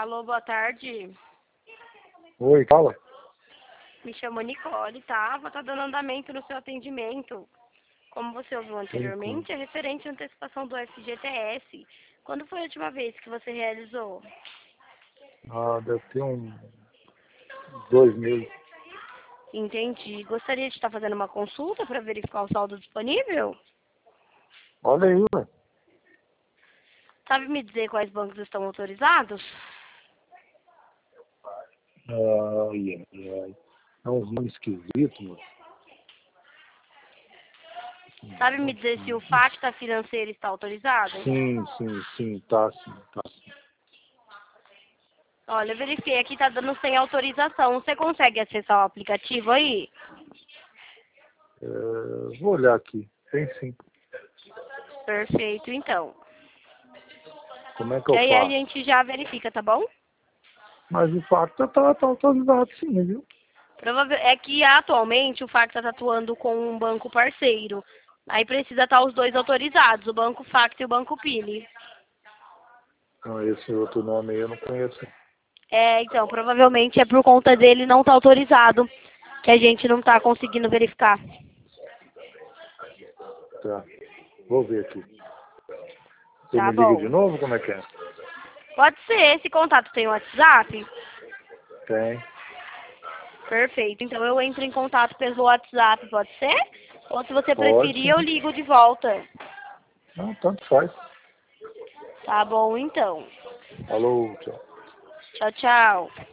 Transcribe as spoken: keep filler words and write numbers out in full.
Alô, boa tarde. Oi, fala. Me chamo Nicole, tá? Vou estar dando andamento no seu atendimento. Como você ouviu anteriormente, é referente à antecipação do F G T S. Quando foi a última vez que você realizou? Ah, deve ter um dois meses. Entendi. Gostaria de estar fazendo uma consulta para verificar o saldo disponível? Olha aí, ué. Sabe me dizer quais bancos estão autorizados? Ai, ai, ai. É uns nomes esquisitos, mano. Sabe me dizer se o Facta Financeiro está autorizado? Sim, sim, sim, tá sim, tá sim. Olha, eu verifiquei aqui, tá dando sem autorização. Você consegue acessar o aplicativo aí? É, vou olhar aqui. Tem sim. Perfeito, então. Como é que Que eu aí a faço? gente já verifica, tá bom? Mas o fato tá, tá autorizado sim, viu? Provável é que atualmente o Facta está atuando com um banco parceiro. Aí precisa estar os dois autorizados, o Banco Facta e o Banco Pili. Não, esse outro nome aí eu não conheço. É, então, provavelmente é por conta dele não estar autorizado que a gente não está conseguindo verificar. Tá. Vou ver aqui. Você Tá me liga de bom. novo? Como é que é? Pode ser, esse contato tem o WhatsApp? Tem. Perfeito, então eu entro em contato pelo WhatsApp, pode ser? Ou se você Pode preferir, eu sim. ligo de volta. Não, tanto faz. Tá bom, então. Falou, tchau. Tchau, tchau.